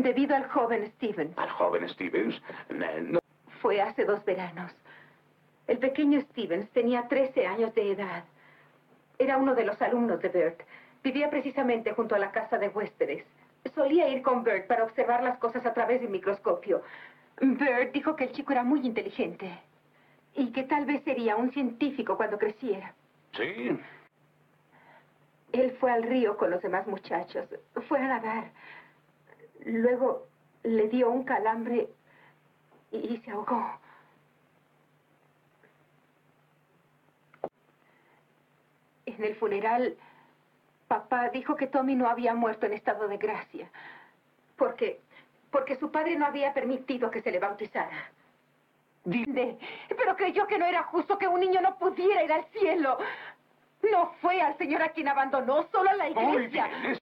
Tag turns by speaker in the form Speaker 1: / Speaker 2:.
Speaker 1: Debido al joven Stevens.
Speaker 2: ¿Al joven Stevens? No.
Speaker 1: Fue hace 2 veranos. El pequeño Stevens tenía 13 años de edad. Era uno de los alumnos de Bert. Vivía precisamente junto a la casa de huéspedes. Solía ir con Bert para observar las cosas a través del microscopio. Bert dijo que el chico era muy inteligente y que tal vez sería un científico cuando creciera.
Speaker 2: Sí.
Speaker 1: Él fue al río con los demás muchachos. Fue a nadar. Luego le dio un calambre y se ahogó. En el funeral, papá dijo que Tommy no había muerto en estado de gracia. Porque su padre no había permitido que se le bautizara. Pero creyó que no era justo que un niño no pudiera ir al cielo. No fue al Señor a quien abandonó, solo a la iglesia.
Speaker 2: Muy bien.